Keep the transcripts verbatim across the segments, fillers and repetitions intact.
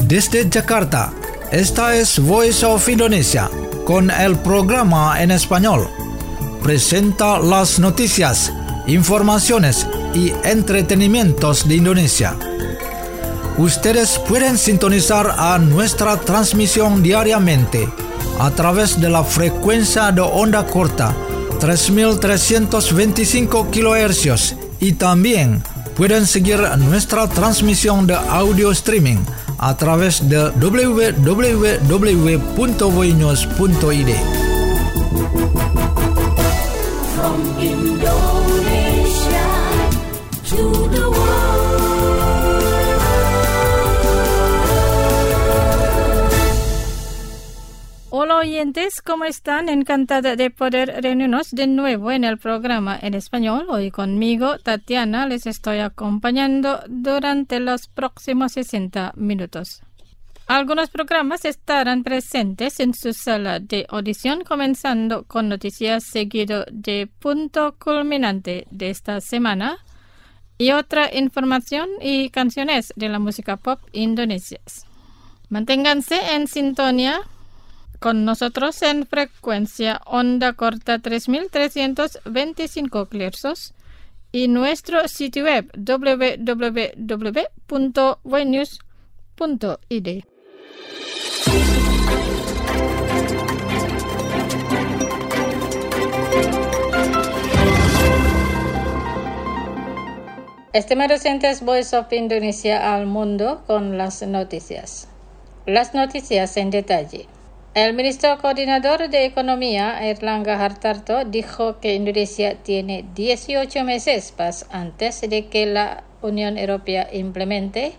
Desde Jakarta, esta es Voice of Indonesia, con el programa en español. Presenta las noticias, informaciones y entretenimientos de Indonesia. Ustedes pueden sintonizar a nuestra transmisión diariamente a través de la frecuencia de onda corta tres mil trescientos veinticinco kilohercios y también pueden seguir nuestra transmisión de audio streaming a través de w w w punto voinews punto i d. From Indonesia to the world. Hola oyentes, ¿cómo están? Encantada de poder reunirnos de nuevo en el programa en español. Hoy conmigo, Tatiana, les estoy acompañando durante los próximos sesenta minutos. Algunos programas estarán presentes en su sala de audición, comenzando con noticias seguido de punto culminante de esta semana y otra información y canciones de la música pop indonesia. Manténganse en sintonía con nosotros en frecuencia onda corta tres mil trescientos veinticinco kilohercios y nuestro sitio web w w w punto voinews punto i d. Estimados oyentes, Voice of Indonesia al mundo con las noticias. Las noticias en detalle. El ministro coordinador de Economía, Airlangga Hartarto, dijo que Indonesia tiene dieciocho meses más antes de que la Unión Europea implemente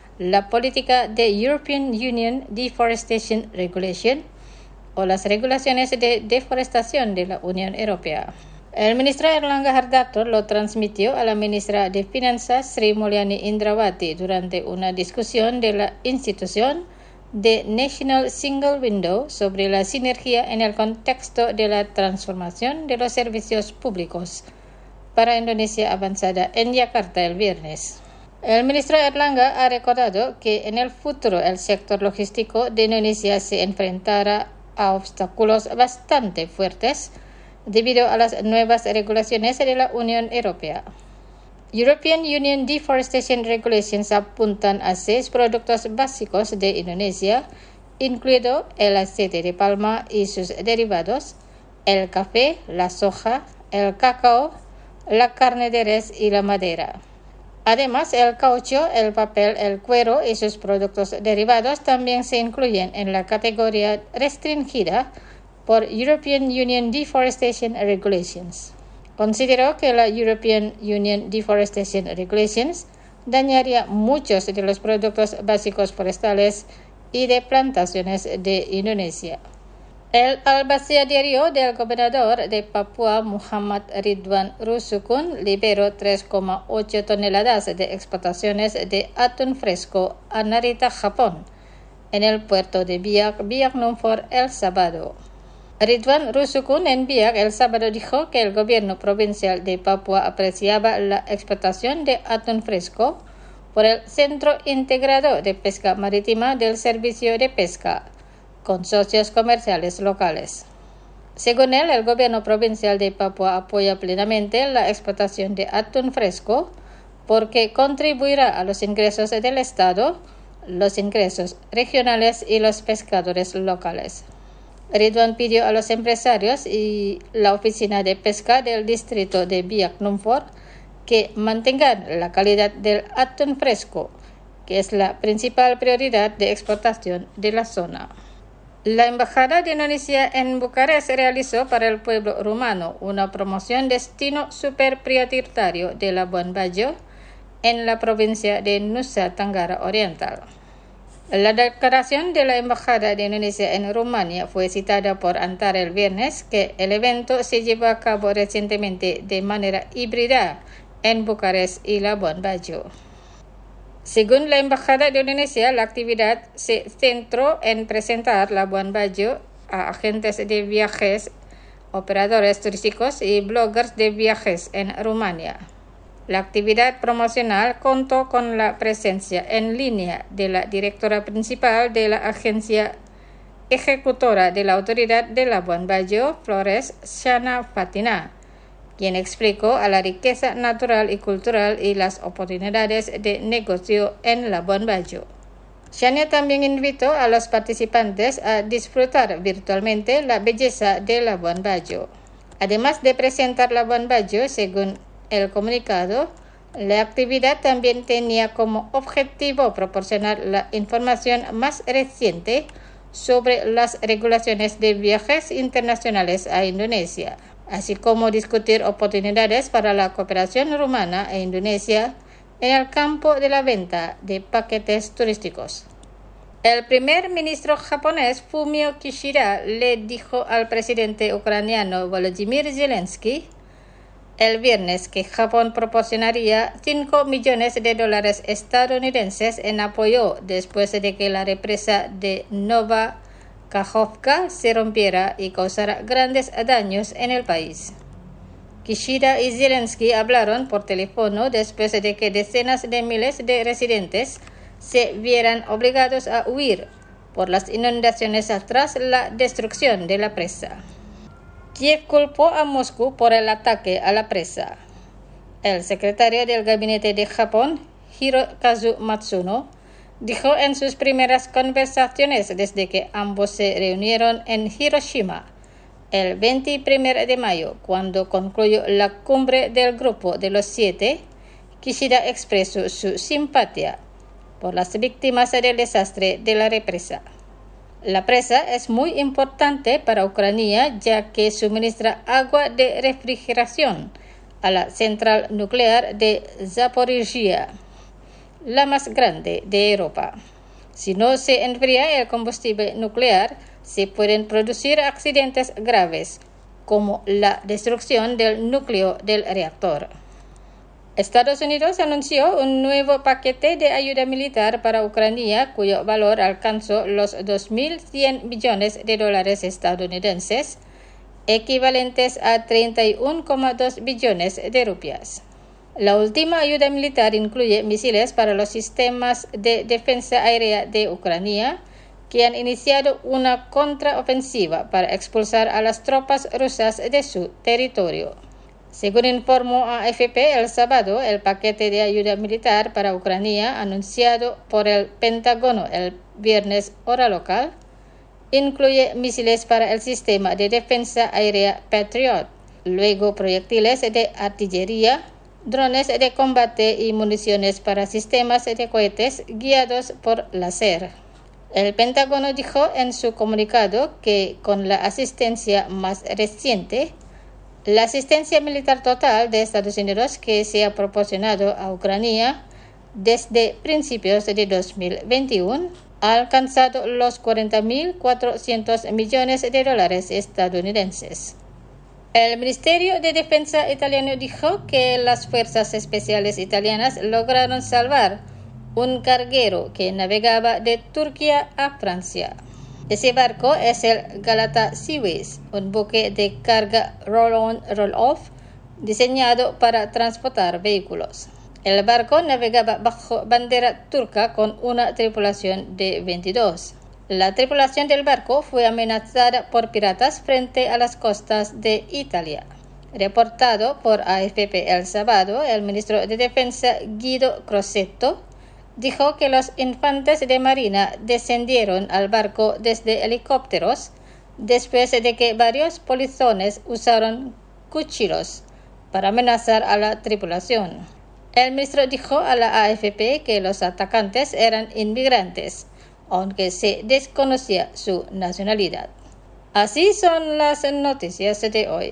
la política de European Union Deforestation Regulation o las regulaciones de deforestación de la Unión Europea. El ministro Airlangga Hartarto lo transmitió a la ministra de Finanzas, Sri Mulyani Indrawati, durante una discusión de la institución de National Single Window sobre la sinergia en el contexto de la transformación de los servicios públicos para Indonesia avanzada en Yakarta el viernes. El ministro Airlangga ha recordado que en el futuro el sector logístico de Indonesia se enfrentará a obstáculos bastante fuertes debido a las nuevas regulaciones de la Unión Europea. European Union Deforestation Regulations apuntan a seis productos básicos de Indonesia, incluido el aceite de palma y sus derivados, el café, la soja, el cacao, la carne de res y la madera. Además, el caucho, el papel, el cuero y sus productos derivados también se incluyen en la categoría restringida por European Union Deforestation Regulations. Consideró que la European Union Deforestation Regulations dañaría muchos de los productos básicos forestales y de plantaciones de Indonesia. El albacea diario del gobernador de Papua, Muhammad Ridwan Rusukun, liberó tres coma ocho toneladas de exportaciones de atún fresco a Narita, Japón, en el puerto de Biak, Biak Numfor, el sábado. Ridwan Rusukun en Biak el sábado dijo que el gobierno provincial de Papua apreciaba la exportación de atún fresco por el Centro Integrado de Pesca Marítima del Servicio de Pesca, con socios comerciales locales. Según él, el gobierno provincial de Papua apoya plenamente la exportación de atún fresco porque contribuirá a los ingresos del Estado, los ingresos regionales y los pescadores locales. Ridwan pidió a los empresarios y la oficina de pesca del distrito de Biak Numfor que mantengan la calidad del atún fresco, que es la principal prioridad de exportación de la zona. La Embajada de Indonesia en Bucarest realizó para el pueblo rumano una promoción destino superprioritario de Labuan Bajo en la provincia de Nusa Tenggara Oriental. La declaración de la Embajada de Indonesia en Rumania fue citada por Antara el viernes que el evento se llevó a cabo recientemente de manera híbrida en Bucarest y Labuan Bajo. Según la Embajada de Indonesia, la actividad se centró en presentar Labuan Bajo a agentes de viajes, operadores turísticos y bloggers de viajes en Rumania. La actividad promocional contó con la presencia en línea de la directora principal de la agencia ejecutora de la Autoridad de Labuan Bajo, Flores Shana Fatina, quien explicó a la riqueza natural y cultural y las oportunidades de negocio en Labuan Bajo. Shania también invitó a los participantes a disfrutar virtualmente la belleza de Labuan Bajo. Además de presentar Labuan Bajo, según el comunicado, la actividad también tenía como objetivo proporcionar la información más reciente sobre las regulaciones de viajes internacionales a Indonesia, así como discutir oportunidades para la cooperación rumana e Indonesia en el campo de la venta de paquetes turísticos. El primer ministro japonés Fumio Kishida le dijo al presidente ucraniano Volodymyr Zelensky el viernes que Japón proporcionaría cinco millones de dólares estadounidenses en apoyo después de que la represa de Nova Kakhovka se rompiera y causara grandes daños en el país. Kishida y Zelensky hablaron por teléfono después de que decenas de miles de residentes se vieran obligados a huir por las inundaciones tras la destrucción de la presa. Kiev culpó a Moscú por el ataque a la presa. El secretario del Gabinete de Japón, Hirokazu Matsuno, dijo en sus primeras conversaciones desde que ambos se reunieron en Hiroshima el veintiuno de mayo, cuando concluyó la cumbre del Grupo de los Siete. Kishida expresó su simpatía por las víctimas del desastre de la represa. La presa es muy importante para Ucrania ya que suministra agua de refrigeración a la central nuclear de Zaporizhia, la más grande de Europa. Si no se enfría el combustible nuclear, se pueden producir accidentes graves, como la destrucción del núcleo del reactor. Estados Unidos anunció un nuevo paquete de ayuda militar para Ucrania, cuyo valor alcanzó los dos mil cien millones de dólares estadounidenses, equivalentes a treinta y uno coma dos billones de rupias. La última ayuda militar incluye misiles para los sistemas de defensa aérea de Ucrania, que han iniciado una contraofensiva para expulsar a las tropas rusas de su territorio. Según informó A F P el sábado, el paquete de ayuda militar para Ucrania anunciado por el Pentágono el viernes hora local incluye misiles para el sistema de defensa aérea Patriot, luego proyectiles de artillería, drones de combate y municiones para sistemas de cohetes guiados por láser. El Pentágono dijo en su comunicado que con la asistencia más reciente, la asistencia militar total de Estados Unidos que se ha proporcionado a Ucrania desde principios de dos mil veintiuno ha alcanzado los cuarenta mil cuatrocientos millones de dólares estadounidenses. El Ministerio de Defensa italiano dijo que las fuerzas especiales italianas lograron salvar un carguero que navegaba de Turquía a Francia. Ese barco es el Galata Seaways, un buque de carga roll-on, roll-off diseñado para transportar vehículos. El barco navegaba bajo bandera turca con una tripulación de veintidós. La tripulación del barco fue amenazada por piratas frente a las costas de Italia. Reportado por A F P el sábado, el ministro de Defensa Guido Crosetto dijo que los infantes de marina descendieron al barco desde helicópteros después de que varios polizones usaron cuchillos para amenazar a la tripulación. El ministro dijo a la A F P que los atacantes eran inmigrantes, aunque se desconocía su nacionalidad. Así son las noticias de hoy.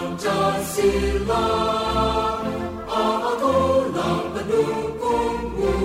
Pancasila, aku nak mendukungmu.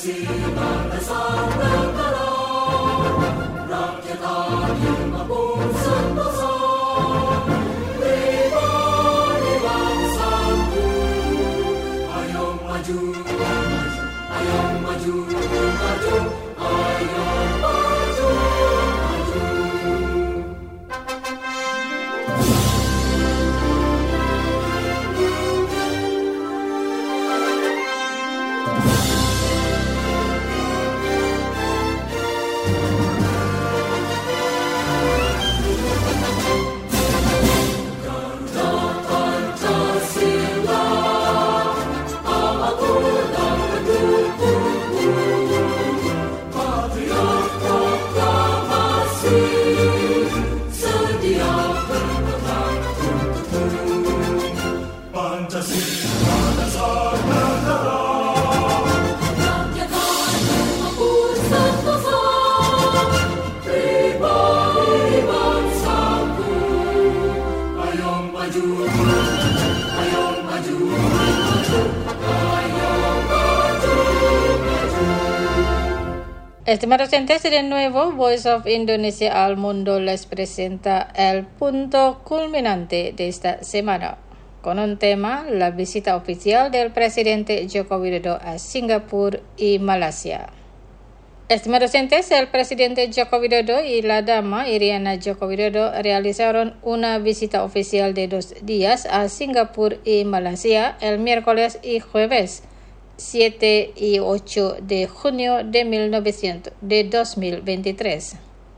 Estimados oyentes, de nuevo, Voice of Indonesia al Mundo les presenta el punto culminante de esta semana, con un tema, la visita oficial del presidente Joko Widodo a Singapur y Malasia. Estimados oyentes, el presidente Joko Widodo y la dama Iriana Joko Widodo realizaron una visita oficial de dos días a Singapur y Malasia el miércoles y jueves, siete y ocho de junio de dos mil veintitrés.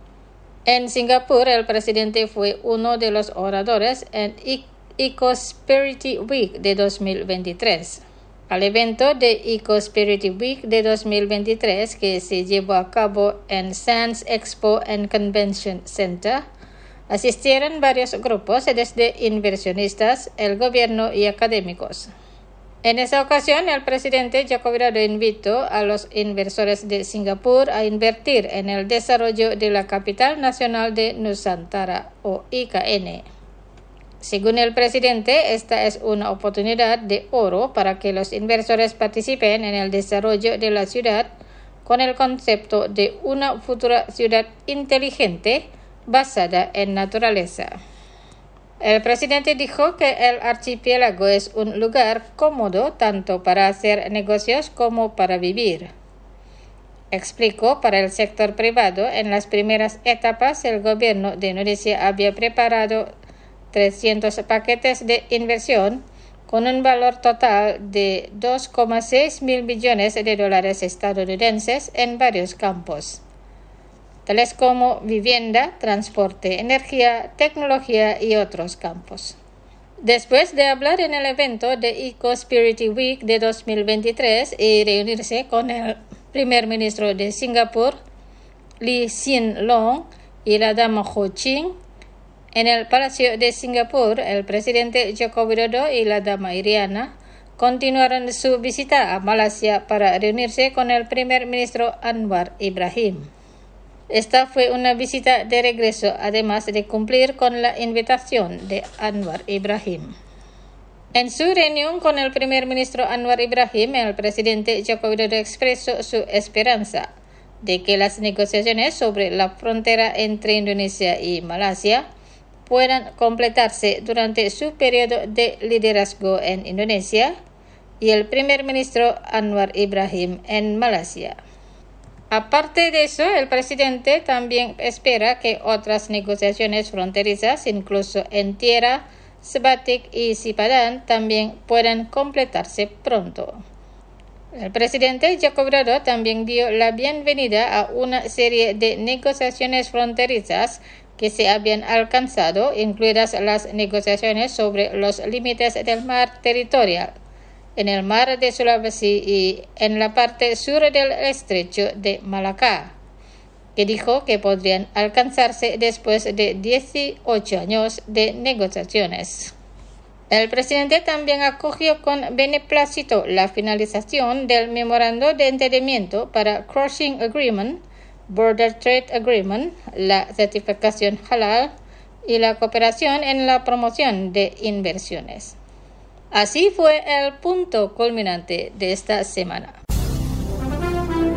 En Singapur, el presidente fue uno de los oradores en Eco-Prosperity Week de dos mil veintitrés. Al evento de Eco-Prosperity Week de dos mil veintitrés, que se llevó a cabo en Sands Expo and Convention Center, asistieron varios grupos desde inversionistas, el gobierno y académicos. En esa ocasión, el presidente Joko Widodo invitó a los inversores de Singapur a invertir en el desarrollo de la capital nacional de Nusantara, o I K N. Según el presidente, esta es una oportunidad de oro para que los inversores participen en el desarrollo de la ciudad con el concepto de una futura ciudad inteligente basada en naturaleza. El presidente dijo que el archipiélago es un lugar cómodo tanto para hacer negocios como para vivir. Explicó, para el sector privado, en las primeras etapas el gobierno de Indonesia había preparado trescientos paquetes de inversión con un valor total de dos coma seis mil millones de dólares estadounidenses en varios campos, tales como vivienda, transporte, energía, tecnología y otros campos. Después de hablar en el evento de Eco-Prosperity Week de dos mil veintitrés y reunirse con el primer ministro de Singapur, Lee Hsien Loong, y la dama Ho Ching, en el Palacio de Singapur, el presidente Joko Widodo y la dama Iriana continuaron su visita a Malasia para reunirse con el primer ministro Anwar Ibrahim. Esta fue una visita de regreso, además de cumplir con la invitación de Anwar Ibrahim. En su reunión con el primer ministro Anwar Ibrahim, el presidente Joko Widodo expresó su esperanza de que las negociaciones sobre la frontera entre Indonesia y Malasia puedan completarse durante su periodo de liderazgo en Indonesia y el primer ministro Anwar Ibrahim en Malasia. Aparte de eso, el presidente también espera que otras negociaciones fronterizas, incluso en Tierra, Sebatik y Sipadan, también puedan completarse pronto. El presidente Joko Widodo también dio la bienvenida a una serie de negociaciones fronterizas que se habían alcanzado, incluidas las negociaciones sobre los límites del mar territorial en el mar de Sulawesi y en la parte sur del estrecho de Malacca, que dijo que podrían alcanzarse después de dieciocho años de negociaciones. El presidente también acogió con beneplácito la finalización del memorando de entendimiento para Crossing Agreement, Border Trade Agreement, la certificación halal y la cooperación en la promoción de inversiones. Así fue el punto culminante de esta semana.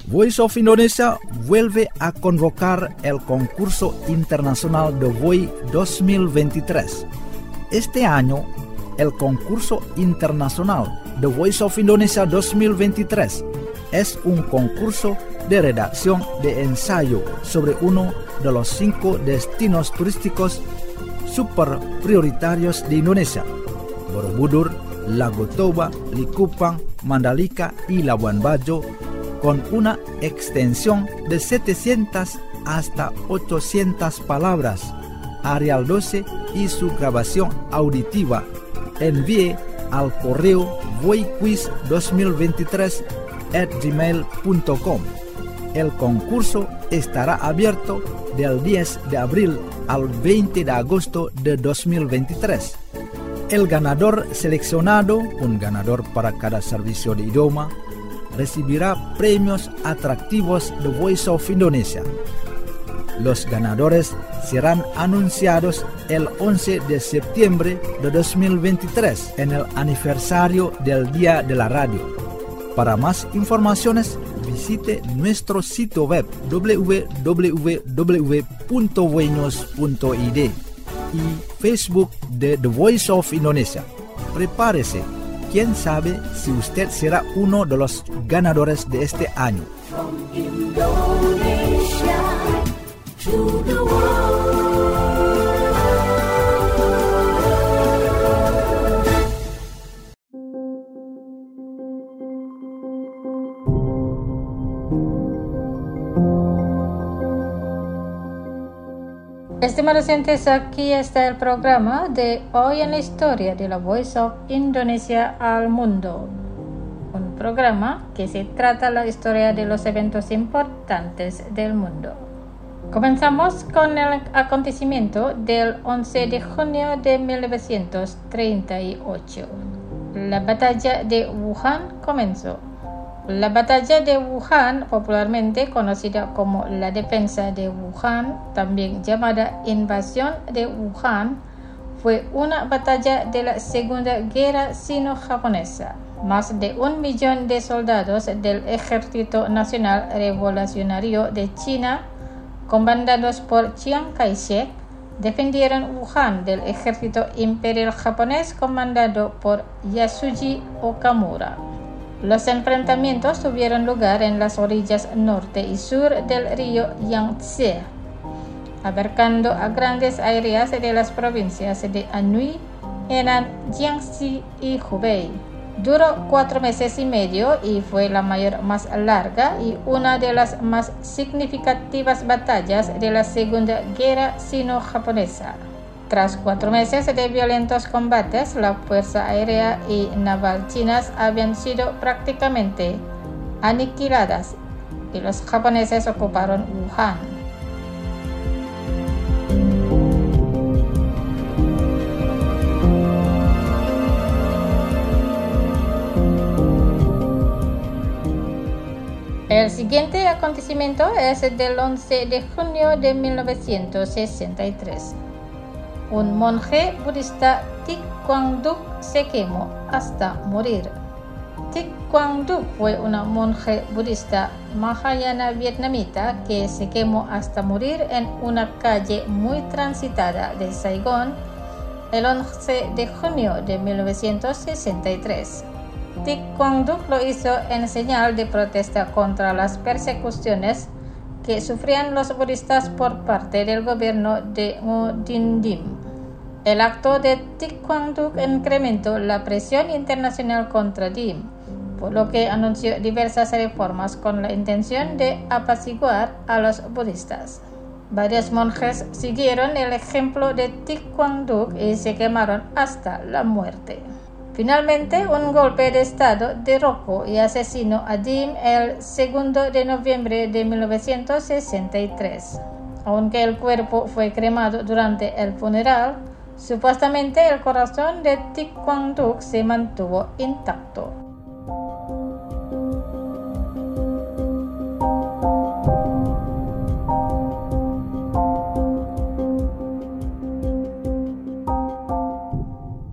Voice of Indonesia vuelve a convocar el concurso internacional de V O I dos mil veintitrés. Este año, el concurso internacional de Voice of Indonesia dos mil veintitrés es un concurso de redacción de ensayo sobre uno de los cinco destinos turísticos super prioritarios de Indonesia: Borobudur, Lago Toba, Likupang, Mandalika y Labuan Bajo, con una extensión de setecientas hasta ochocientas palabras. Arial doce y su grabación auditiva. Envíe al correo voiquiz dos mil veintitrés arroba gmail punto com. El concurso estará abierto del diez de abril al veinte de agosto de dos mil veintitrés. El ganador seleccionado, un ganador para cada servicio de idioma, recibirá premios atractivos de Voice of Indonesia. Los ganadores serán anunciados el once de septiembre de dos mil veintitrés en el aniversario del Día de la Radio. Para más informaciones, visite nuestro sitio web w w w punto voinos punto i d y Facebook de The Voice of Indonesia. Prepárese, quién sabe si usted será uno de los ganadores de este año. From Indonesia to the world. Estimados oyentes, aquí está el programa de Hoy en la Historia de la Voice of Indonesia al Mundo. Un programa que se trata la historia de los eventos importantes del mundo. Comenzamos con el acontecimiento del once de junio de mil novecientos treinta y ocho. La batalla de Wuhan comenzó. La batalla de Wuhan, popularmente conocida como la defensa de Wuhan, también llamada invasión de Wuhan, fue una batalla de la Segunda Guerra Sino-Japonesa. Más de un millón de soldados del Ejército Nacional Revolucionario de China, comandados por Chiang Kai-shek, defendieron Wuhan del ejército imperial japonés comandado por Yasuji Okamura. Los enfrentamientos tuvieron lugar en las orillas norte y sur del río Yangtze, abarcando a grandes áreas de las provincias de Anhui, Henan, Jiangxi y Hubei. Duró cuatro meses y medio y fue la mayor más larga y una de las más significativas batallas de la Segunda Guerra Sino-Japonesa. Tras cuatro meses de violentos combates, la fuerza aérea y naval chinas habían sido prácticamente aniquiladas y los japoneses ocuparon Wuhan. El siguiente acontecimiento es del once de junio de mil novecientos sesenta y tres. Un monje budista Thich Quang Duc se quemó hasta morir. Thich Quang Duc fue una monje budista mahayana vietnamita que se quemó hasta morir en una calle muy transitada de Saigón el once de junio de mil novecientos sesenta y tres. Thich Quang Duc lo hizo en señal de protesta contra las persecuciones que sufrían los budistas por parte del gobierno de Ngo Dinh Diem. El acto de Thich Quang Duc incrementó la presión internacional contra Diem, por lo que anunció diversas reformas con la intención de apaciguar a los budistas. Varios monjes siguieron el ejemplo de Thich Quang Duc y se quemaron hasta la muerte. Finalmente, un golpe de estado derrocó y asesinó a Diem el segundo de noviembre de mil novecientos sesenta y tres. Aunque el cuerpo fue cremado durante el funeral, supuestamente el corazón de Thich Quang Duc se mantuvo intacto.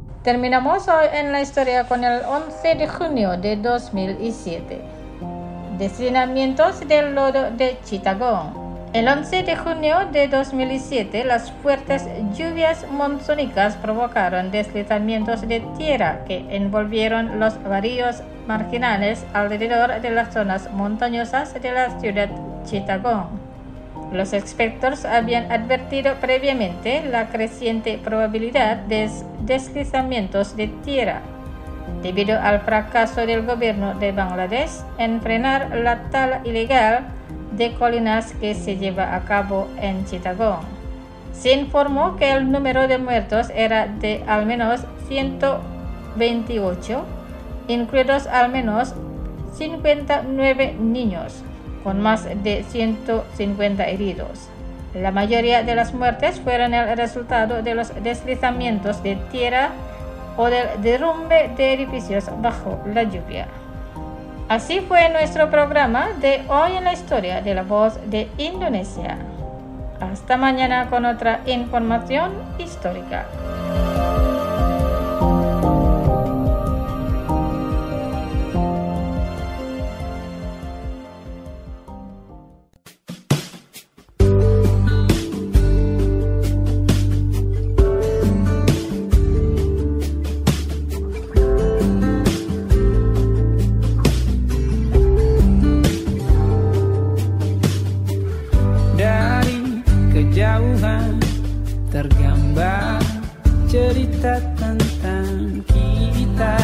Terminamos hoy en la historia con el once de junio de dos mil siete. Deslizamientos del lodo de Chittagong. El once de junio de dos mil siete, las fuertes lluvias monzónicas provocaron deslizamientos de tierra que envolvieron los barrios marginales alrededor de las zonas montañosas de la ciudad Chittagong. Los expertos habían advertido previamente la creciente probabilidad de deslizamientos de tierra debido al fracaso del gobierno de Bangladesh en frenar la tala ilegal de colinas que se lleva a cabo en Chittagong. Se informó que el número de muertos era de al menos ciento veintiocho, incluidos al menos cincuenta y nueve niños, con más de ciento cincuenta heridos. La mayoría de las muertes fueron el resultado de los deslizamientos de tierra o del derrumbe de edificios bajo la lluvia. Así fue nuestro programa de Hoy en la Historia de la Voz de Indonesia. Hasta mañana con otra información histórica. Tergambar cerita tentang kita,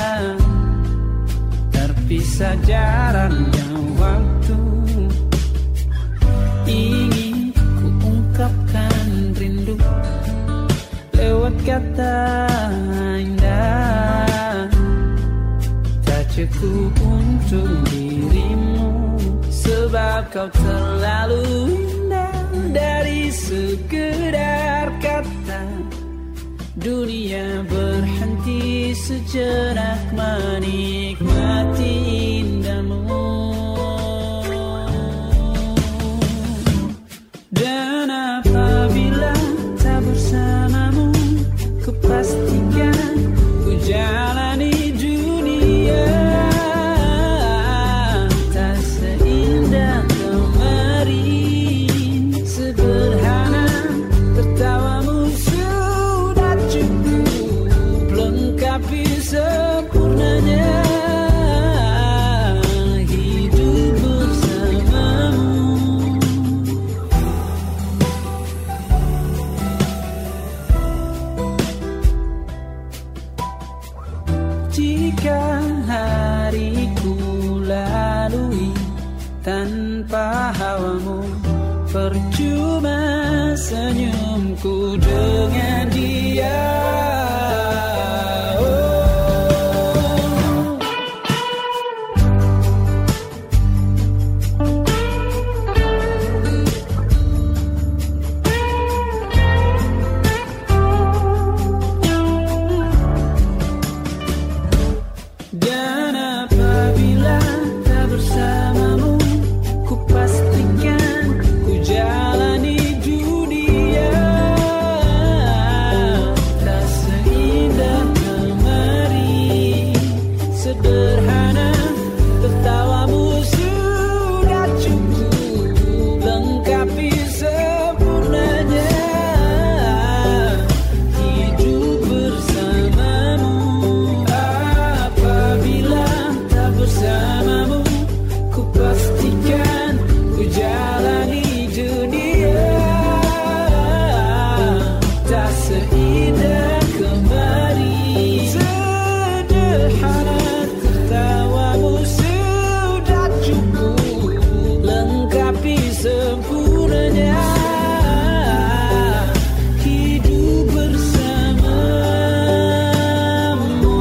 terpisah jaraknya waktu. Ingin ku ungkapkan rindu lewat kata indah, tak cukup untuk dirimu, sebab kau terlalu indah. Dari sekedar kata, dunia berhenti sejenak menikmati indahmu. Dan apabila tak bersamamu, ku pastikan ku jalani dunia tak seindah kemarin. Sederhana, tertawamu sudah cukup lengkapi sempurnanya hidup bersamamu. Jika hariku lalui tanpa hawamu, percuma senyumku dengan dia. Dan apabila tak bersamamu, ku pastikan ku jalani dunia tak seindah kemarin. Sederhana, tertawamu sudah cukup lengkapi sempurnanya hidup bersamamu. Apabila tak bersamamu, ku pastikan ku jalani dunia tak seindah kemarin. Sederhana, tertawamu sudah cukup lengkapi sempurnanya hidup bersamamu.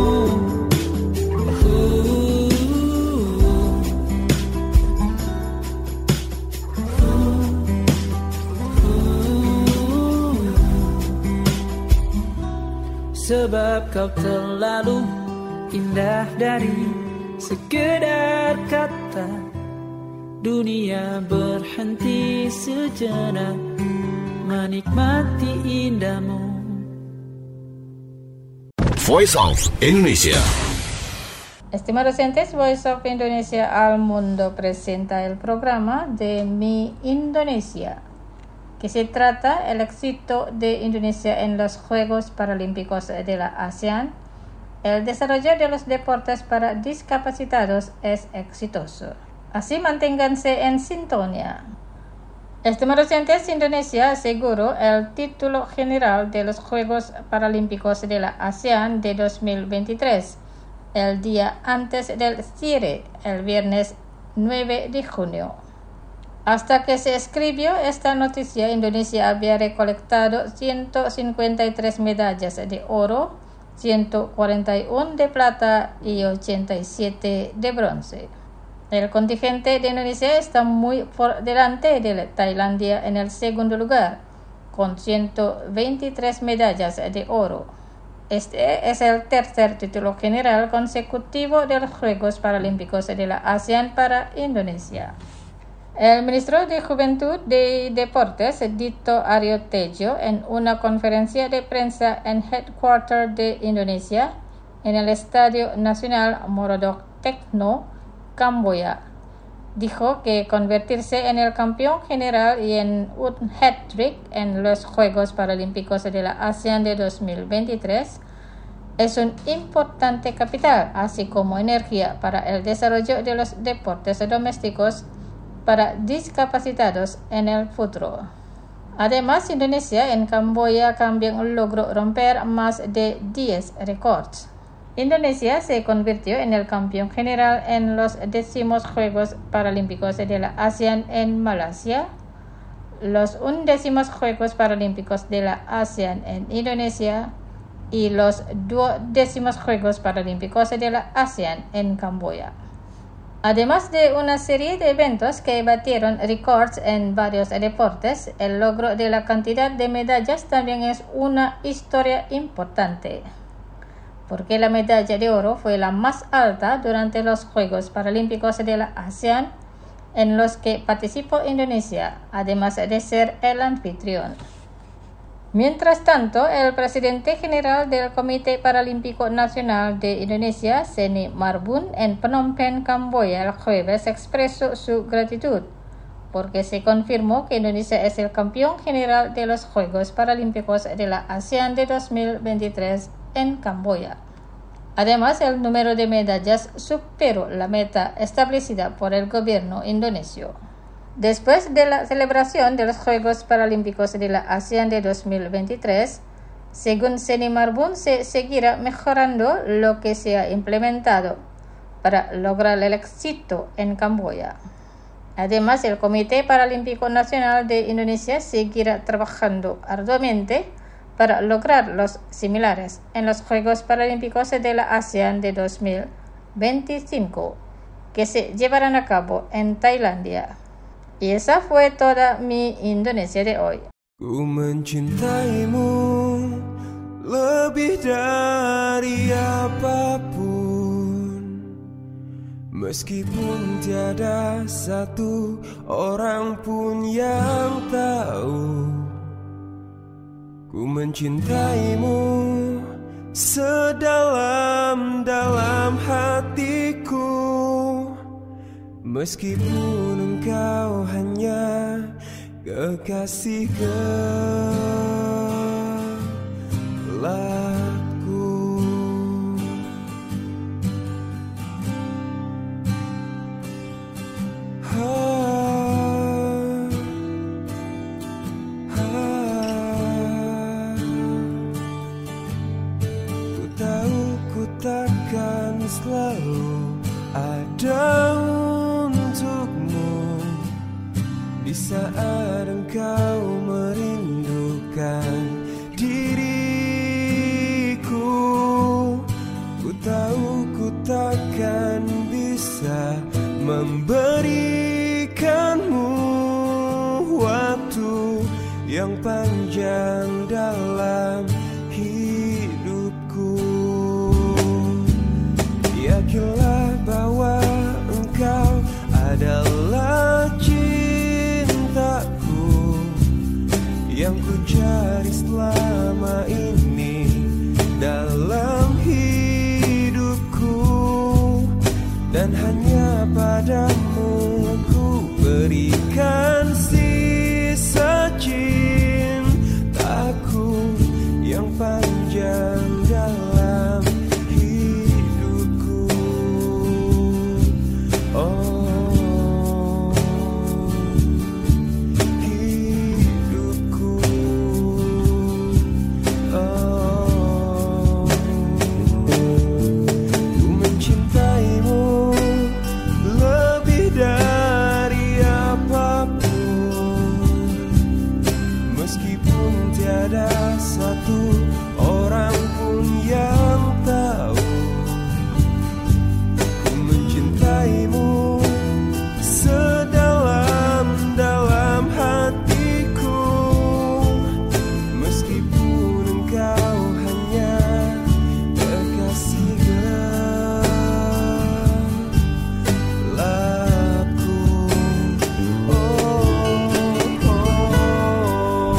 Sebab kau terlalu indah dari sekedar kata, dunia berhenti sejenak menikmati indahmu. Voice of Indonesia. Estimados oyentes, Voice of Indonesia al Mundo presenta el programa de Mi Indonesia, que se trata el éxito de Indonesia en los Juegos Paralímpicos de la ASEAN. El desarrollo de los deportes para discapacitados es exitoso. Así manténganse en sintonía. Estimados oyentes, Indonesia aseguró el título general de los Juegos Paralímpicos de la ASEAN de dos mil veintitrés. El día antes del cierre, el viernes nueve de junio. Hasta que se escribió esta noticia, Indonesia había recolectado ciento cincuenta y tres medallas de oro, ciento cuarenta y uno de plata y ochenta y siete de bronce. El contingente de Indonesia está muy por delante de Tailandia en el segundo lugar, con ciento veintitrés medallas de oro. Este es el tercer título general consecutivo de los Juegos Paralímpicos de la ASEAN para Indonesia. El ministro de Juventud y Deportes, Dito Aryo Tejo, en una conferencia de prensa en Headquarter de Indonesia, en el Estadio Nasional Morodok Tekno, Kamboya, dijo que convertirse en el campeón general y en un hat-trick en los Juegos Paralímpicos de la ASEAN de dos mil veintitrés es un importante capital, así como energía para el desarrollo de los deportes domésticos para discapacitados en el futuro. Además, Indonesia en Kamboya también logró romper más de diez récords. Indonesia se convirtió en el campeón general en los décimos Juegos Paralímpicos de la ASEAN en Malasia, los undécimos Juegos Paralímpicos de la ASEAN en Indonesia y los duodécimos Juegos Paralímpicos de la ASEAN en Kamboya. Además de una serie de eventos que batieron récords en varios deportes, el logro de la cantidad de medallas también es una historia importante, porque la medalla de oro fue la más alta durante los Juegos Paralímpicos de la ASEAN en los que participó Indonesia, además de ser el anfitrión. Mientras tanto, el presidente general del Comité Paralímpico Nacional de Indonesia, Seni Marbun, en Phnom Penh, Camboya, el jueves expresó su gratitud porque se confirmó que Indonesia es el campeón general de los Juegos Paralímpicos de la ASEAN de dos mil veintitrés en Camboya. Además, el número de medallas superó la meta establecida por el gobierno indonesio. Después de la celebración de los Juegos Paralímpicos de la ASEAN de dos mil veintitrés, según Seni Marbun, se seguirá mejorando lo que se ha implementado para lograr el éxito en Camboya. Además, el Comité Paralímpico Nacional de Indonesia seguirá trabajando arduamente para lograr los similares en los Juegos Paralímpicos de la ASEAN de dos mil veinticinco, que se llevarán a cabo en Tailandia. Y esa fue toda mi Indonesia de hoy. Ku mencintaimu lebih dari apapun, meskipun tiada satu orang pun yang tahu. Ku mencintaimu sedalam-dalam hatiku, meskipun engkau hanya kekasih gelapku. Ha, ha. Ku tahu ku takkan selalu ada untukmu di saat engkau merindukan diriku. Ku tahu ku takkan bisa memberikanmu waktu yang panjang dalam hidupku. Yakinlah bahwa engkau adalah cintaku yang ku cari selama ini dalam hidupku. dan hanya padamu ku berikan sisa cintaku yang panjang dalam hidupku. Oh, hidupku. Oh, ku mencintaimu lebih dari apapun, meskipun tiada satu orang pun yang tahu. Ku mencintaimu sedalam-dalam hatiku, meskipun engkau hanya kekasih gelapku. Oh, oh.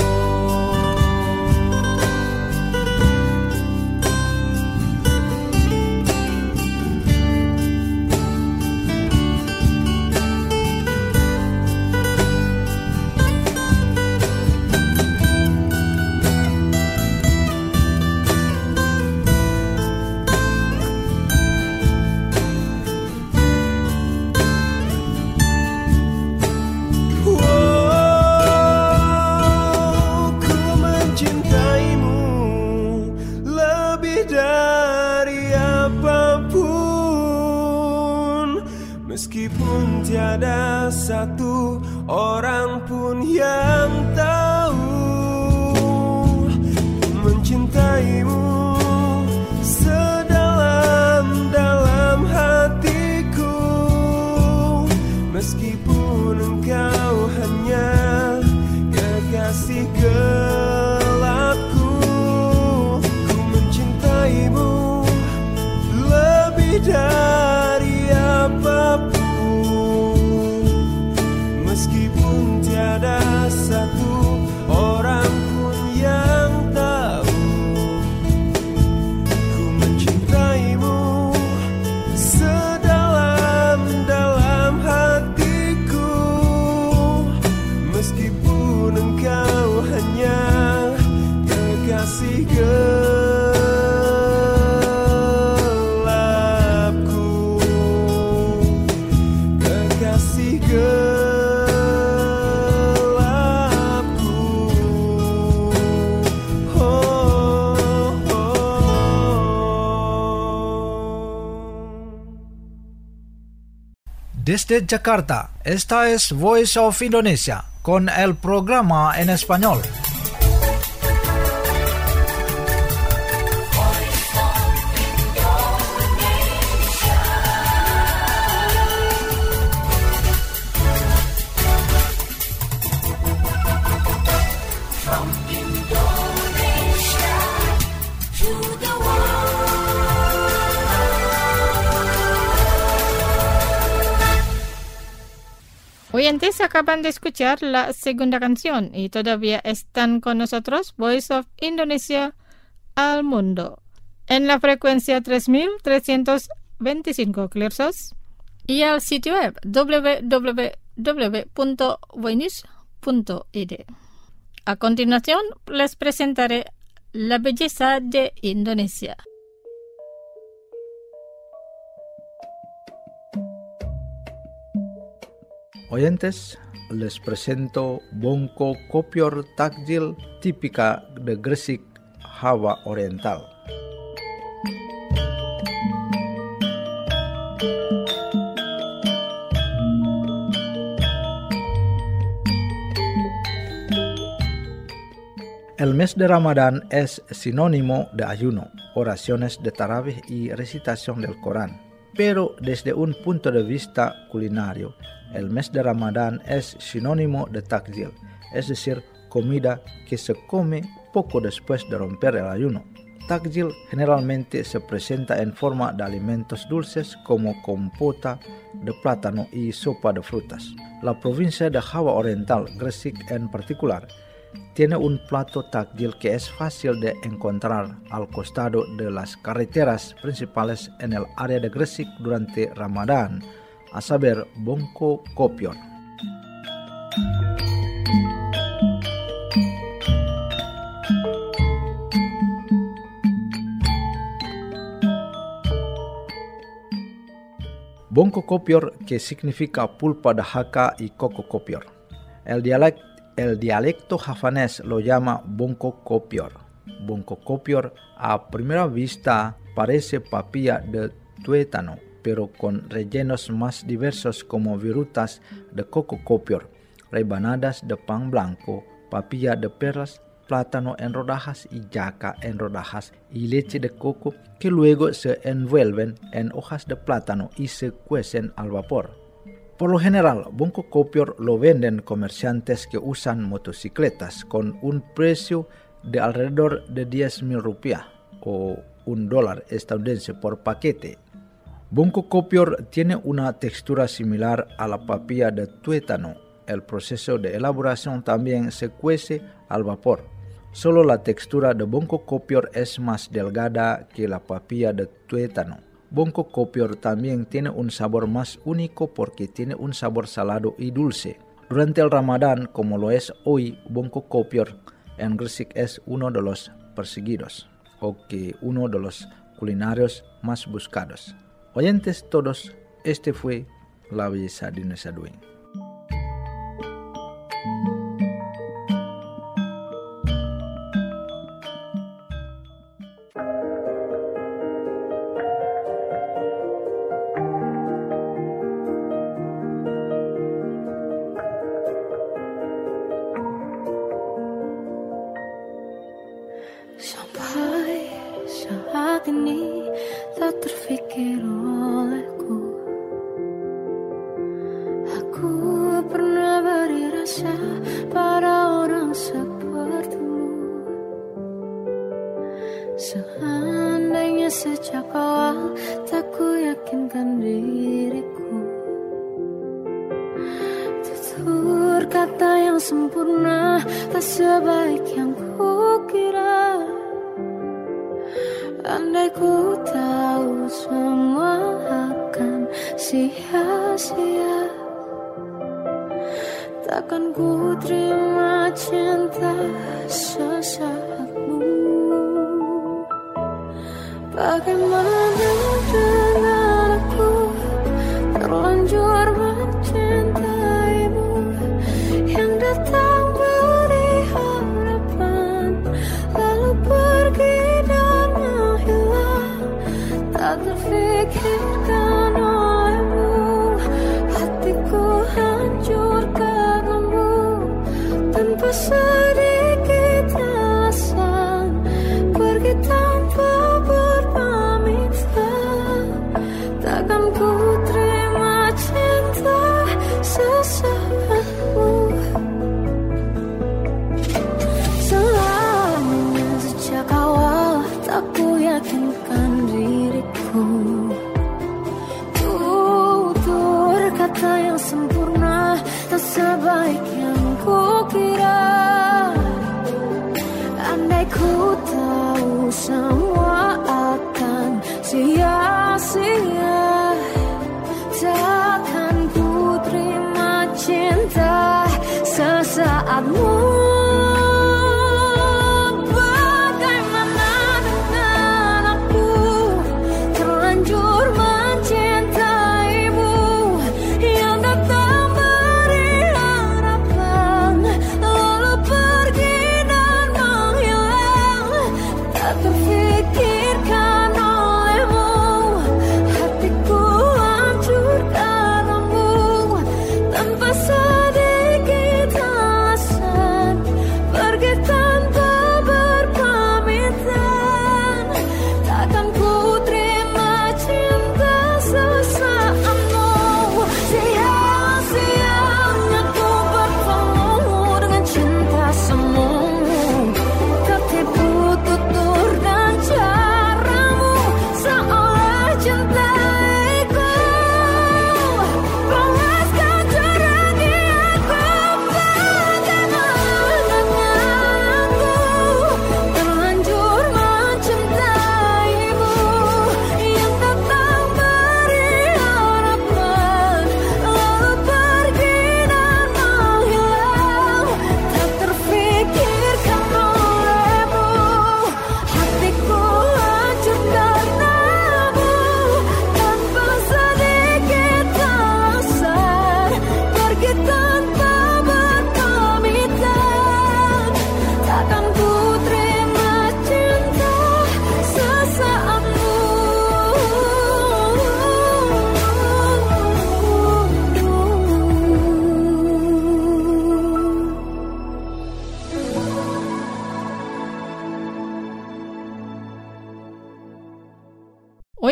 Oh, ku mencintaimu lebih dari apapun, meskipun tiada satu orang pun yang tahu. Ku mencintaimu sedalam-dalam hatiku, meskipun engkau hanya kekasih gelapku. Ku mencintaimu lebih dari apapun, meskipun tiada satu orang pun yang tahu. Ku mencintaimu sedalam-dalam hatiku, meskipun engkau hanya kekasih gelapku, kekasih gelapku. Oh, oh. Desde Jakarta, esta es Voice of Indonesia con el programa en español. Oyentes acaban de escuchar la segunda canción y todavía están con nosotros Voice of Indonesia al Mundo en la frecuencia tres mil trescientos veinticinco kilohertz y al sitio web doble u doble u doble u punto voinews punto i d. A continuación les presentaré la belleza de Indonesia. Oyentes, les presento bongko kopior takjil típica de Gresik, Java Oriental. El mes de Ramadán es sinónimo de ayuno, oraciones de tarawih y recitación del Corán. Pero desde un punto de vista culinario, el mes de Ramadán es sinónimo de takjil, es decir, comida que se come poco después de romper el ayuno. Takjil generalmente se presenta en forma de alimentos dulces como compota de plátano y sopa de frutas. La provincia de Java Oriental, Gresik en particular, tiene un plato táctil que es fácil de encontrar al costado de las carreteras principales en el área de Gresik durante Ramadán, a saber, Bongko Kopior. Bongko Kopior, que significa pulpa de jaca y coco kopior. El dialecto, el dialecto javanés lo llama Bongko Kopior. Bongko Kopior a primera vista parece papilla de tuétano, pero con rellenos más diversos como virutas de coco kopior, rebanadas de pan blanco, papilla de perlas, plátano en rodajas y yaca en rodajas y leche de coco que luego se envuelven en hojas de plátano y se cuecen al vapor. Por lo general, Bongko Kopior lo venden comerciantes que usan motocicletas con un precio de alrededor de diez mil rupiah o un dólar estadounidense por paquete. Bongko Kopior tiene una textura similar a la papilla de tuétano. El proceso de elaboración también se cuece al vapor. Solo la textura de Bongko Kopior es más delgada que la papilla de tuétano. Bongko Kopior también tiene un sabor más único porque tiene un sabor salado y dulce. Durante el Ramadán, como lo es hoy, Bongko Kopior en Gresik es uno de los perseguidos, o que uno de los culinarios más buscados. Oyentes todos, este fue La Belleza de Nusa Dua. Sampai saat ini tak terfikir olehku, aku pernah beri rasa pada orang sepertimu. Seandainya sejak awal tak ku yakinkan diriku, tutur kata yang sempurna tak sebaik yang ku kira. Andai ku tahu semua akan sia-sia, takkan ku terima cinta sesaatmu. Bagaimana dengan aku terlanjur mencintaimu, yang datang beri harapan lalu pergi dan menghilang, tak terfikirkan olehmu. Hatiku hancur karenamu tanpa sedikit alasan, pergi tanpa berpamitan. Takkan ku terima cinta sesaatmu. Selamanya sejak awal tak ku yakinkan diriku, tutur kata yang sempurna tak sebaik yang ku kira. Andai ku tahu semua akan sia-sia, takkan ku terima cinta sesaatmu. Bagaimana dengan aku terlanjur mencintaimu, yang datang beri harapan lalu pergi dan menghilang, tak terfikirkan olehmu.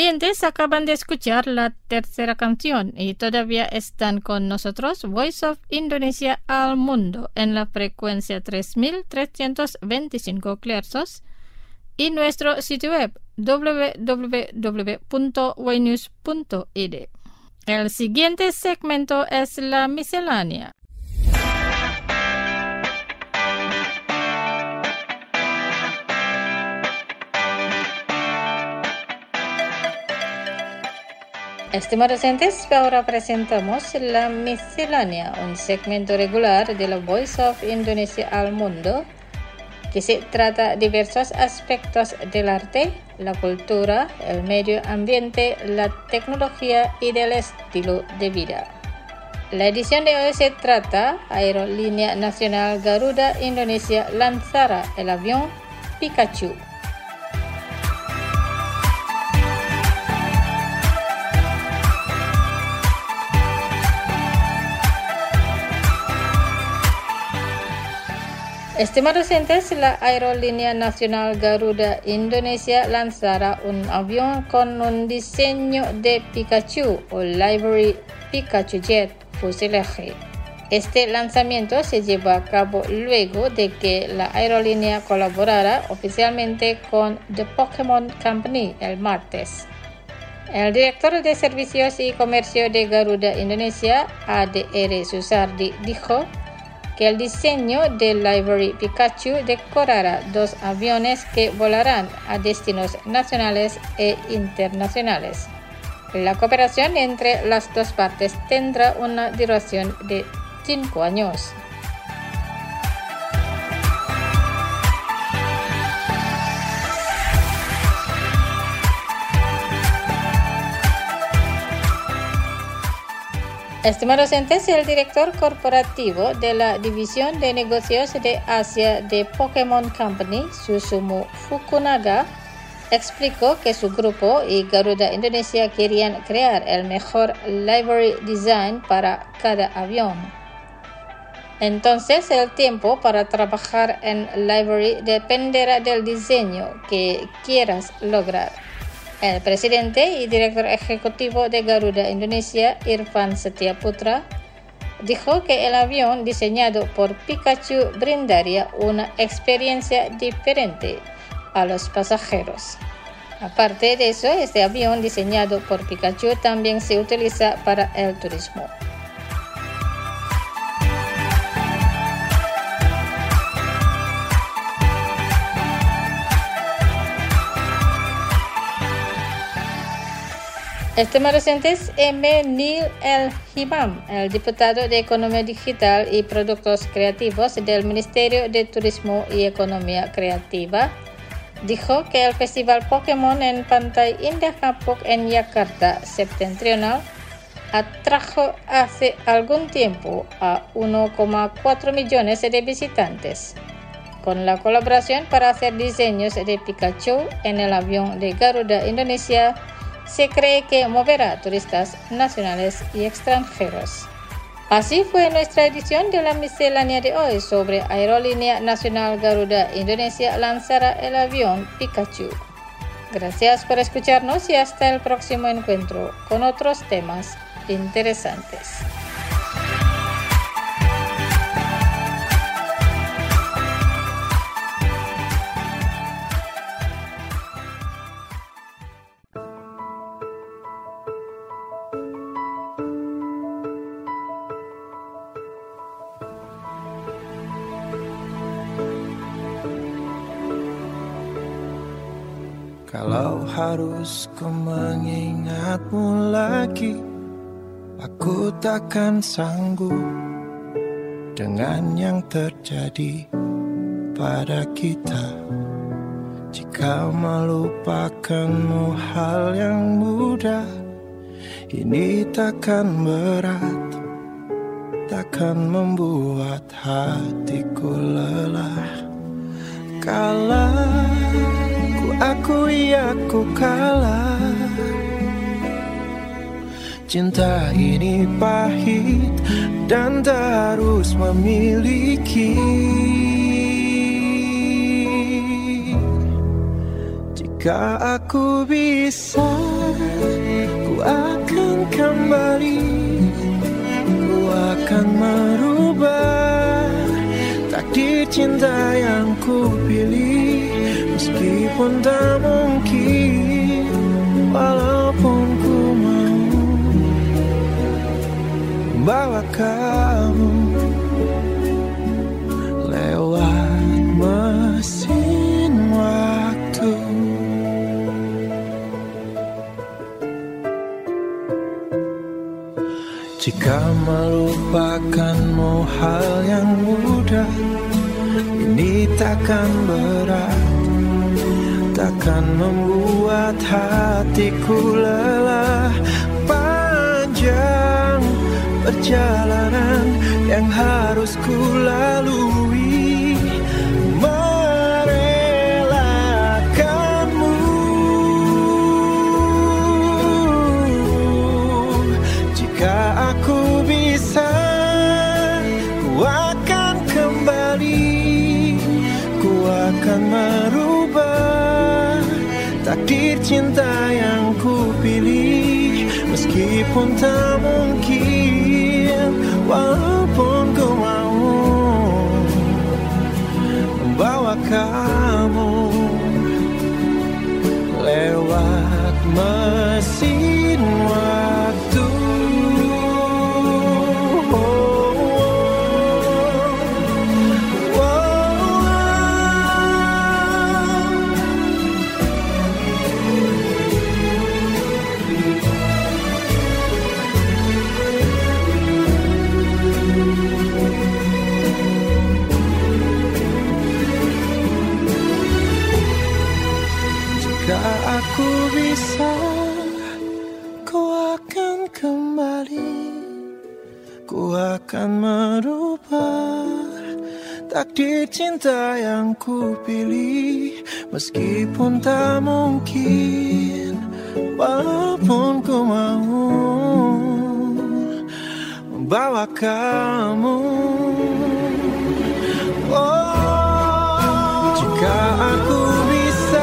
oyentes acaban de escuchar la tercera canción y todavía están con nosotros Voice of Indonesia al Mundo en la frecuencia tres mil trescientos veinticinco kilohertz y nuestro sitio web doble u doble u doble u punto y news punto i d. El siguiente segmento es la miscelánea. Estimados oyentes, ahora presentamos la miscelánea, un segmento regular de la Voice of Indonesia al Mundo, que se trata de diversos aspectos del arte, la cultura, el medio ambiente, la tecnología y del estilo de vida. La edición de hoy se trata, Aerolínea Nacional Garuda Indonesia lanzará el avión Pikachu. Estimados oyentes, la Aerolínea Nacional Garuda Indonesia lanzará un avión con un diseño de Pikachu o livery Pikachu Jet fuselaje. Este lanzamiento se lleva a cabo luego de que la aerolínea colaborara oficialmente con The Pokémon Company el martes. El director de Servicios y Comercio de Garuda Indonesia, A D R Susardi, dijo que el diseño del livery Pikachu decorará dos aviones que volarán a destinos nacionales e internacionales. La cooperación entre las dos partes tendrá una duración de cinco años. Estimados oyentes, el director corporativo de la División de Negocios de Asia de Pokémon Company, Susumu Fukunaga, explicó que su grupo y Garuda Indonesia querían crear el mejor livery design para cada avión. Entonces, el tiempo para trabajar en livery dependerá del diseño que quieras lograr. El presidente y director ejecutivo de Garuda Indonesia, Irfan Setiaputra, dijo que el avión diseñado por Pikachu brindaría una experiencia diferente a los pasajeros. Aparte de eso, este avión diseñado por Pikachu también se utiliza para el turismo. Estimados oyentes, M. Neil El Himam, el diputado de Economía Digital y Productos Creativos del Ministerio de Turismo y Economía Creativa, dijo que el Festival Pokémon en Pantai Indah Kapuk en Yakarta septentrional atrajo hace algún tiempo a uno coma cuatro millones de visitantes. Con la colaboración para hacer diseños de Pikachu en el avión de Garuda Indonesia, se cree que moverá a turistas nacionales y extranjeros. Así fue nuestra edición de la miscelánea de hoy sobre Aerolínea Nacional Garuda Indonesia lanzará el avión Pikachu. Gracias por escucharnos y hasta el próximo encuentro con otros temas interesantes. Kalau harus ku mengingatmu lagi, aku takkan sanggup dengan yang terjadi pada kita. Jika melupakanmu hal yang mudah, ini takkan berat, takkan membuat hatiku lelah. Kalah akui aku kalah. Cinta ini pahit dan tak harus memiliki. Jika aku bisa, ku akan kembali, ku akan merubah takdir cinta yang ku pilih. Meskipun tak mungkin, walaupun ku mau bawa kamu lewat mesin waktu. Jika melupakanmu hal yang mudah, ini takkan berat, takkan membuat hatiku lelah. Panjang perjalanan yang harus ku lalui, merelakanmu. Jika aku bisa, ku akan kembali, ku akan merubah takdir cinta yang ku pilih. Meskipun tak mungkin, walaupun ku mau membawa kamu lewat mesin waktu. Aku bisa, ku akan kembali, ku akan merubah takdir cinta yang ku pilih. Meskipun tak mungkin, walaupun ku mau membawa kamu. Oh, jika aku bisa,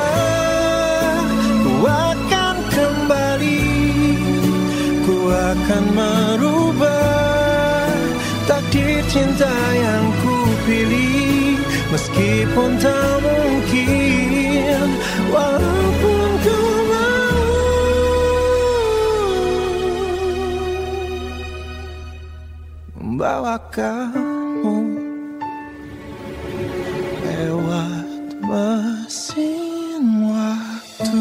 akan kembali, ku akan merubah takdir cinta yang ku pilih. Meskipun tak mungkin, walaupun ku mau membawa kamu lewat mesin waktu.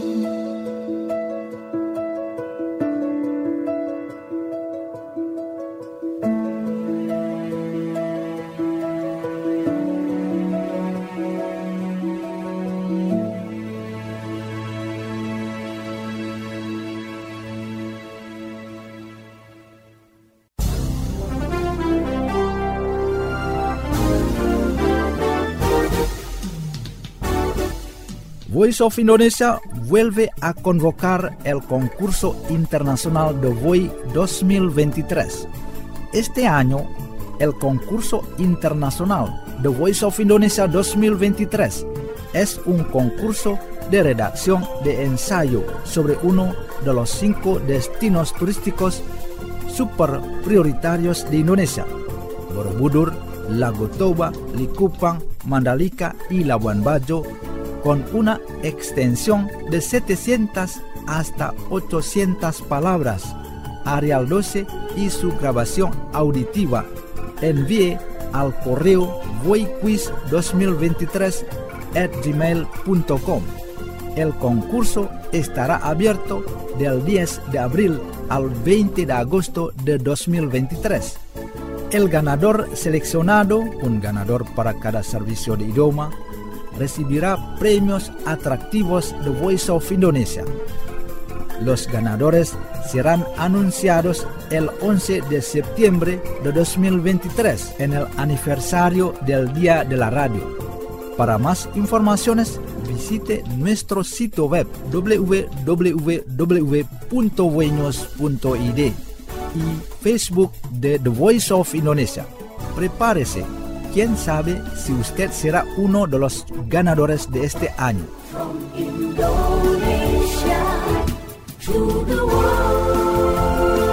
Voice of Indonesia vuelve a convocar el concurso internacional de Voy dos mil veintitrés. Este año, el concurso internacional de Voice of Indonesia dos mil veintitrés es un concurso de redacción de ensayo sobre uno de los cinco destinos turísticos super prioritarios de Indonesia: Borobudur, Lago Toba, Likupang, Mandalika y Labuan Bajo, con una extensión de setecientas hasta ochocientas palabras. Arial doce y su grabación auditiva. Envíe al correo voyquiz dos mil veintitrés arroba gmail punto com. El concurso estará abierto del diez de abril al veinte de agosto de dos mil veintitrés. El ganador seleccionado, un ganador para cada servicio de idioma, recibirá premios atractivos de Voice of Indonesia. Los ganadores serán anunciados el once de septiembre de dos mil veintitrés en el aniversario del Día de la Radio. Para más informaciones, visite nuestro sitio web doble u doble u doble u punto voinos punto i d y Facebook de The Voice of Indonesia. Prepárese, quién sabe si usted será uno de los ganadores de este año. From Indonesia to the world.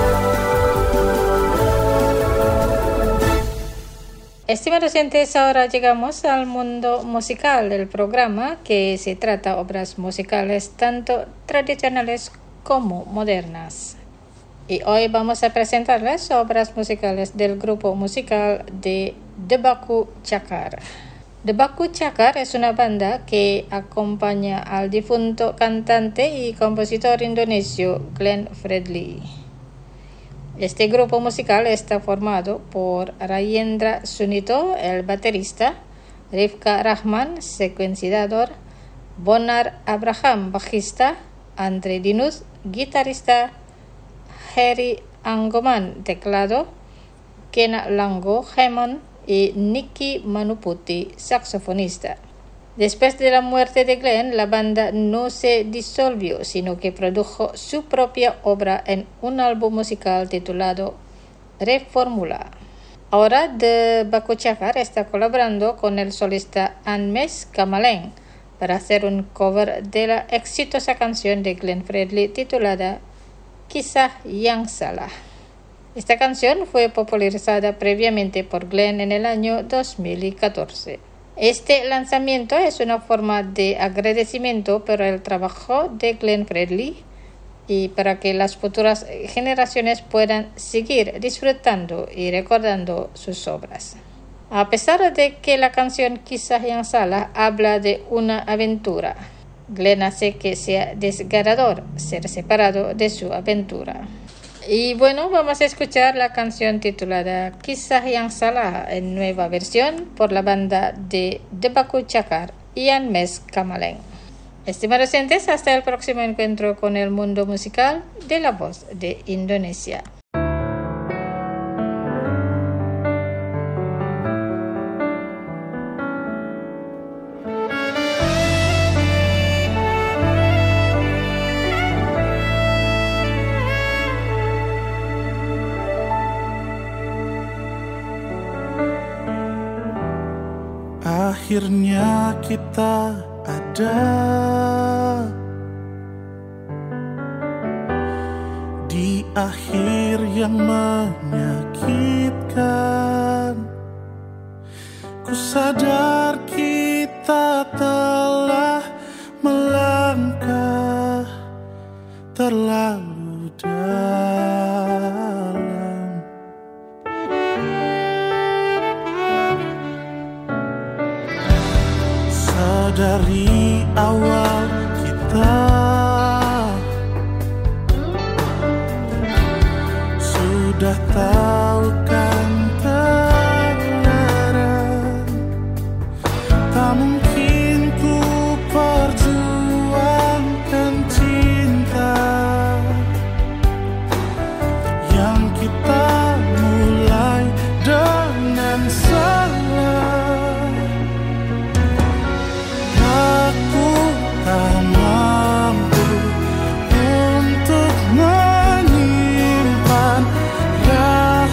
Estimados oyentes, ahora llegamos al mundo musical del programa, que se trata de obras musicales tanto tradicionales como modernas. Y hoy vamos a presentarles obras musicales del grupo musical de The Baku Cakar. The Baku Cakar es una banda que acompaña al difunto cantante y compositor indonesio Glenn Fredly. Este grupo musical está formado por Rayendra Sunito, el baterista, Rifka Rahman, secuenciador, Bonar Abraham, bajista, Andre Dinus, guitarrista, Heri Anggoman, teclado, Kena Lango, Hammond y Nicky Manuputi, saxofonista. Después de la muerte de Glenn, la banda no se disolvió, sino que produjo su propia obra en un álbum musical titulado Reformula. Ahora The Baku Cakar está colaborando con el solista Anmes Kamaleng para hacer un cover de la exitosa canción de Glenn Fredly titulada Kisah Yang Salah. Esta canción fue popularizada previamente por Glenn en el año dos mil catorce. Este lanzamiento es una forma de agradecimiento por el trabajo de Glenn Fredly y para que las futuras generaciones puedan seguir disfrutando y recordando sus obras. A pesar de que la canción Kisah Yang Salah habla de una aventura, Glenn hace que sea desgarrador ser separado de su aventura. Y bueno, vamos a escuchar la canción titulada Kisah Yang Salah en nueva versión por la banda de The Baku Cakar y Anmes Kamaleng. Estimados oyentes, hasta el próximo encuentro con el mundo musical de La Voz de Indonesia. Akhirnya kita ada di akhir yang menyakitkan. Ku sadar kita telah melangkah terlalu dalam. Dari awal kita sudah tahu kan terlarang, tak mungkin ku perjuangkan cinta yang kita mulai dengan salah. Tak mampu untuk menyimpan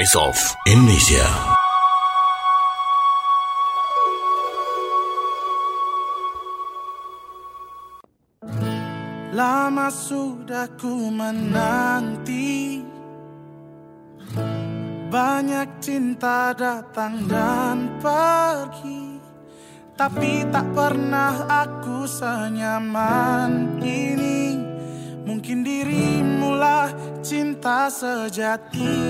Voice of Indonesia. Lama sudah ku menanti, banyak cinta datang dan pergi, tapi tak pernah aku senyaman ini. Mungkin dirimulah cinta sejati.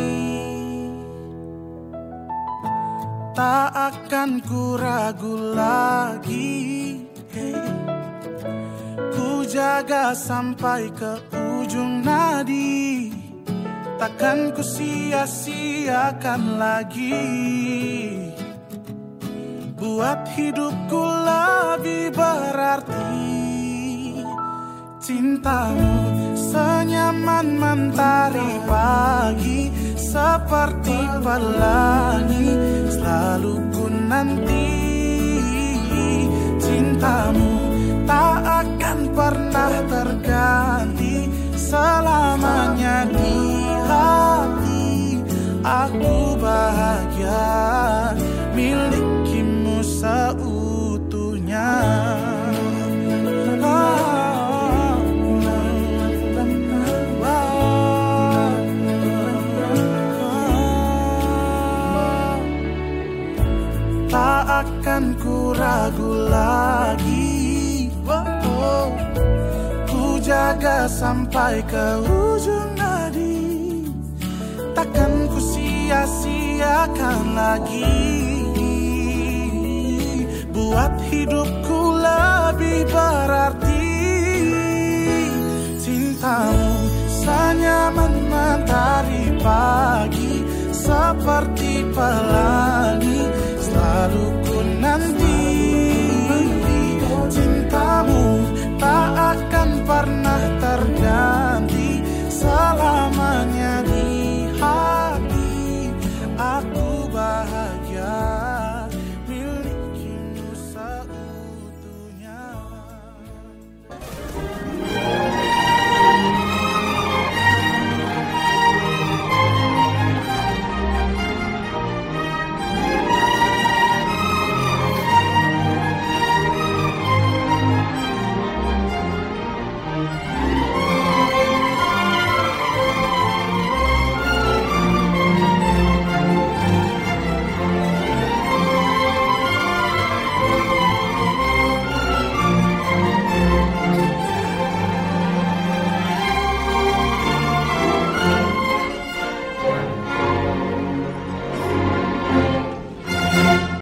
Tak akan ku ragu lagi, ku jaga sampai ke ujung nadi. Takkan ku sia-siakan lagi, buat hidupku lebih berarti. Cintamu senyaman mentari pagi, seperti pelangi selalu ku nanti. Cintamu tak akan pernah terganti, selamanya di hati. Aku bahagia milikimu seutuhnya. Tak akan ku ragu lagi, oh, ku jaga sampai ke ujung nadi. Takkan ku sia-siakan lagi, buat hidupku lebih berarti. Cintamu senyaman mentari pagi, seperti pelangi selalu ku nanti.